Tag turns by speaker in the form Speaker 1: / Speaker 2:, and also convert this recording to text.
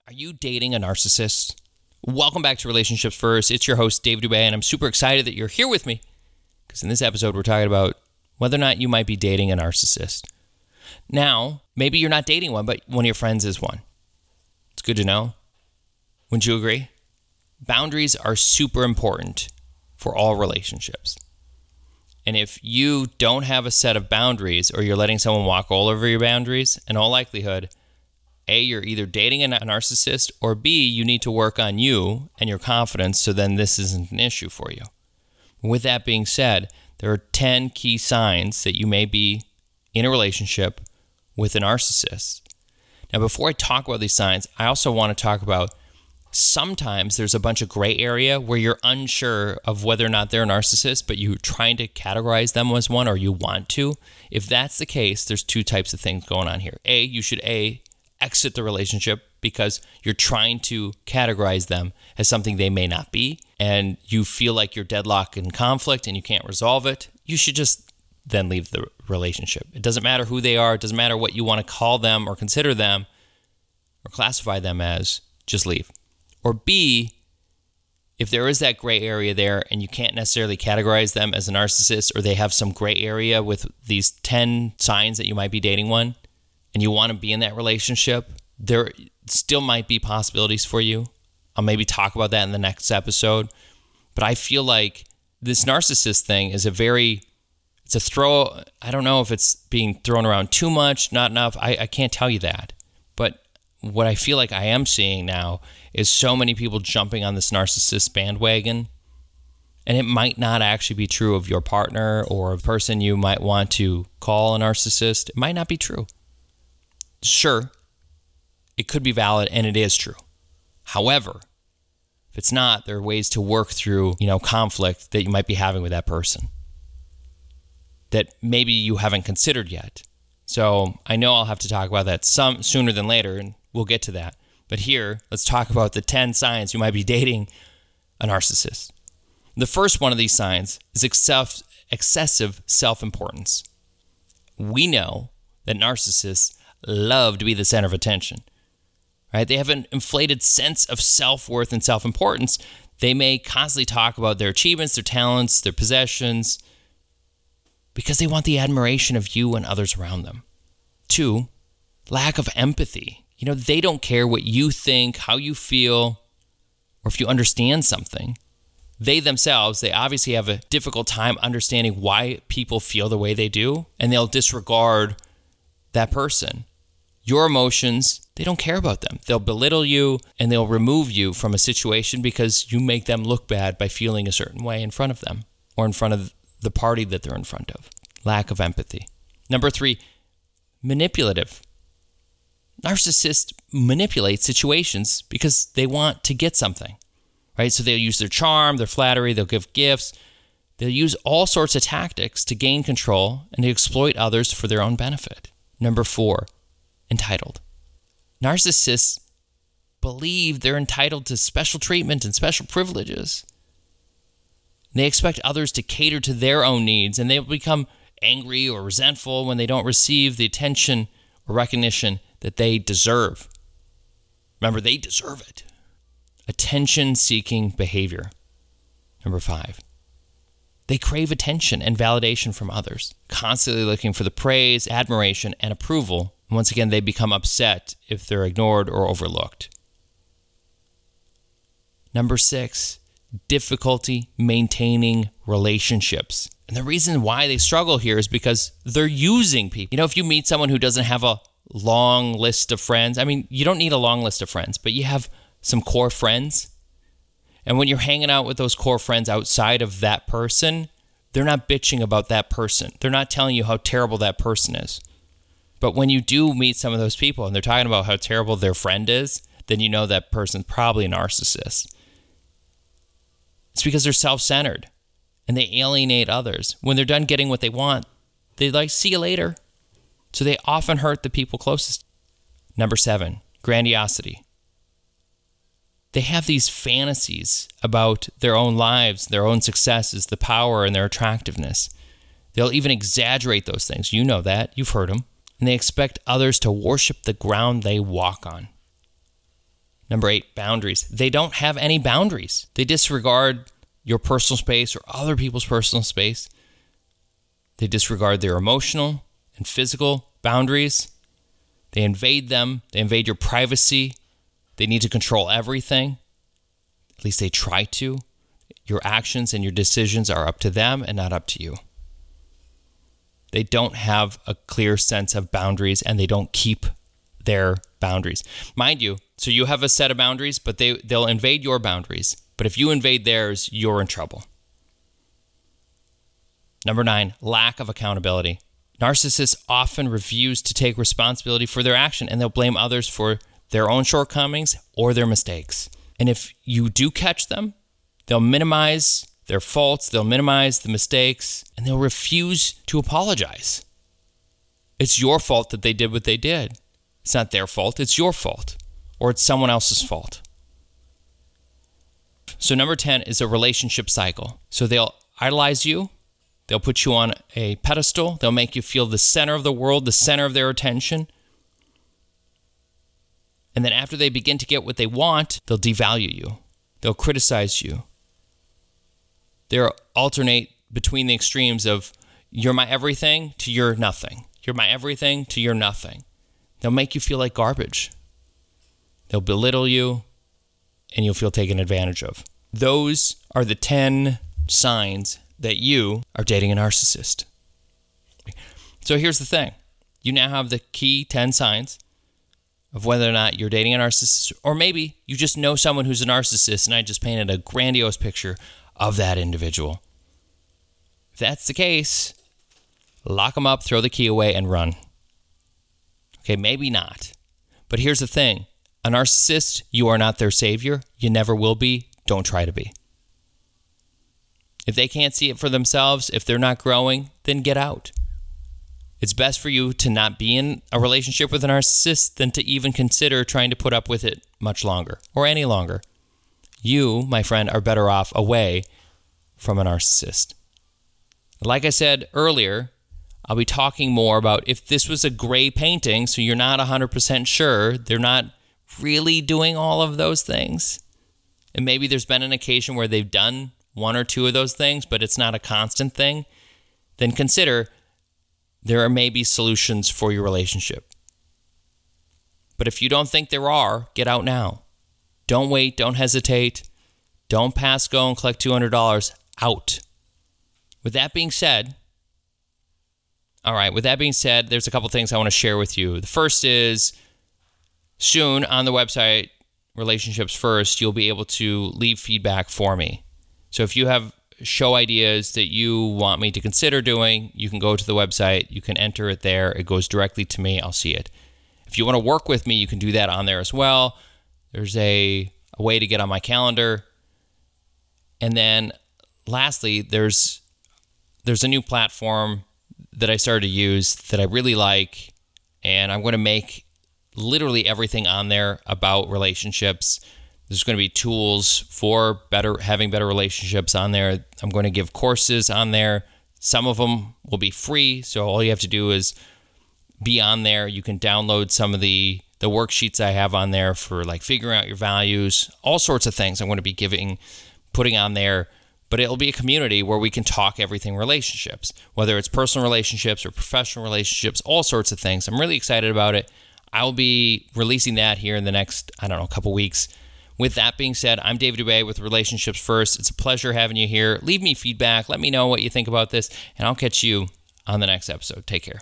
Speaker 1: Are you dating a narcissist? Welcome back to Relationships First. It's your host, Dave Dubay, and I'm super excited that you're here with me because in this episode, we're talking about whether or not you might be dating a narcissist. Now, maybe you're not dating one, but one of your friends is one. It's good to know. Wouldn't you agree? Boundaries are super important for all relationships. And if you don't have a set of boundaries or you're letting someone walk all over your boundaries, in all likelihood, A, you're either dating a narcissist, or B, you need to work on you and your confidence so then this isn't an issue for you. With that being said, there are 10 key signs that you may be in a relationship with a narcissist. Now, before I talk about these signs, I also want to talk about sometimes there's a bunch of gray area where you're unsure of whether or not they're a narcissist, but you're trying to categorize them as one or you want to. If that's the case, there's two types of things going on here. A, you should exit the relationship because you're trying to categorize them as something they may not be, and you feel like you're deadlocked in conflict and you can't resolve it. You should just then leave the relationship. It doesn't matter who they are. It doesn't matter what you want to call them or consider them or classify them as. Just leave. Or B, if there is that gray area there and you can't necessarily categorize them as a narcissist, or they have some gray area with these 10 signs that you might be dating one, and you want to be in that relationship, there still might be possibilities for you. I'll maybe talk about that in the next episode. But I feel like this narcissist thing is I don't know if it's being thrown around too much, not enough. I can't tell you that. But what I feel like I am seeing now is so many people jumping on this narcissist bandwagon. And it might not actually be true of your partner or a person you might want to call a narcissist. It might not be true. Sure, it could be valid, and it is true. However, if it's not, there are ways to work through, conflict that you might be having with that person that maybe you haven't considered yet. So I know I'll have to talk about that some sooner than later, and we'll get to that. But here, let's talk about the 10 signs you might be dating a narcissist. The first one of these signs is excessive self-importance. We know that narcissists love to be the center of attention, right? They have an inflated sense of self-worth and self-importance. They may constantly talk about their achievements, their talents, their possessions, because they want the admiration of you and others around them. 2, lack of empathy. They don't care what you think, how you feel, or if you understand something. They themselves, they obviously have a difficult time understanding why people feel the way they do, and they'll disregard that person. Your emotions, they don't care about them. They'll belittle you and they'll remove you from a situation because you make them look bad by feeling a certain way in front of them or in front of the party that they're in front of. Lack of empathy. Number 3, manipulative. Narcissists manipulate situations because they want to get something, right? So they'll use their charm, their flattery, they'll give gifts. They'll use all sorts of tactics to gain control and to exploit others for their own benefit. Number 4, entitled. Narcissists believe they're entitled to special treatment and special privileges. They expect others to cater to their own needs, and they become angry or resentful when they don't receive the attention or recognition that they deserve. Remember, they deserve it. Attention-seeking behavior. Number 5. They crave attention and validation from others, constantly looking for the praise, admiration, and approval. And once again, they become upset if they're ignored or overlooked. Number 6, difficulty maintaining relationships. And the reason why they struggle here is because they're using people. If you meet someone who doesn't have a long list of friends, you don't need a long list of friends, but you have some core friends. And when you're hanging out with those core friends outside of that person, they're not bitching about that person. They're not telling you how terrible that person is. But when you do meet some of those people and they're talking about how terrible their friend is, then you know that person's probably a narcissist. It's because they're self-centered and they alienate others. When they're done getting what they want, they see you later. So they often hurt the people closest. Number 7, grandiosity. They have these fantasies about their own lives, their own successes, the power and their attractiveness. They'll even exaggerate those things. You know that. You've heard them. And they expect others to worship the ground they walk on. Number 8, boundaries. They don't have any boundaries. They disregard your personal space or other people's personal space. They disregard their emotional and physical boundaries. They invade them. They invade your privacy. They need to control everything. At least they try to. Your actions and your decisions are up to them and not up to you. They don't have a clear sense of boundaries, and they don't keep their boundaries. Mind you, so you have a set of boundaries, but they'll invade your boundaries. But if you invade theirs, you're in trouble. Number 9, lack of accountability. Narcissists often refuse to take responsibility for their action, and they'll blame others for their own shortcomings or their mistakes. And if you do catch them, they'll minimize their faults, they'll minimize the mistakes, and they'll refuse to apologize. It's your fault that they did what they did. It's not their fault, it's your fault, or it's someone else's fault. So number 10 is a relationship cycle. So they'll idolize you, they'll put you on a pedestal, they'll make you feel the center of the world, the center of their attention. And then after they begin to get what they want, they'll devalue you. They'll criticize you. They'll alternate between the extremes of you're my everything to you're nothing. You're my everything to you're nothing. They'll make you feel like garbage. They'll belittle you, and you'll feel taken advantage of. Those are the 10 signs that you are dating a narcissist. So here's the thing. You now have the key 10 signs of whether or not you're dating a narcissist, or maybe you just know someone who's a narcissist, and I just painted a grandiose picture of that individual. If that's the case, lock them up, throw the key away, and run. Okay, maybe not. But here's the thing. A narcissist, you are not their savior. You never will be. Don't try to be. If they can't see it for themselves, if they're not growing, then get out. It's best for you to not be in a relationship with a narcissist than to even consider trying to put up with it much longer or any longer. You, my friend, are better off away from a narcissist. Like I said earlier, I'll be talking more about if this was a gray painting, so you're not 100% sure, they're not really doing all of those things. And maybe there's been an occasion where they've done one or two of those things, but it's not a constant thing. Then consider there are maybe solutions for your relationship. But if you don't think there are, get out now. Don't wait. Don't hesitate. Don't pass go and collect $200. Out. With that being said, there's a couple things I want to share with you. The first is soon on the website, Relationships First, you'll be able to leave feedback for me. So if you have show ideas that you want me to consider doing, you can go to the website, you can enter it there, it goes directly to me, I'll see it. If you want to work with me, you can do that on there as well. There's a way to get on my calendar. And then lastly, there's a new platform that I started to use that I really like, and I'm going to make literally everything on there about relationships. There's going to be tools for having better relationships on there. I'm going to give courses on there. Some of them will be free, so all you have to do is be on there. You can download some of the worksheets I have on there for like figuring out your values, all sorts of things I'm going to be putting on there. But it'll be a community where we can talk everything relationships, whether it's personal relationships or professional relationships, all sorts of things. I'm really excited about it. I'll be releasing that here in the next, couple weeks. With that being said, I'm David Dubay with Relationships First. It's a pleasure having you here. Leave me feedback. Let me know what you think about this, and I'll catch you on the next episode. Take care.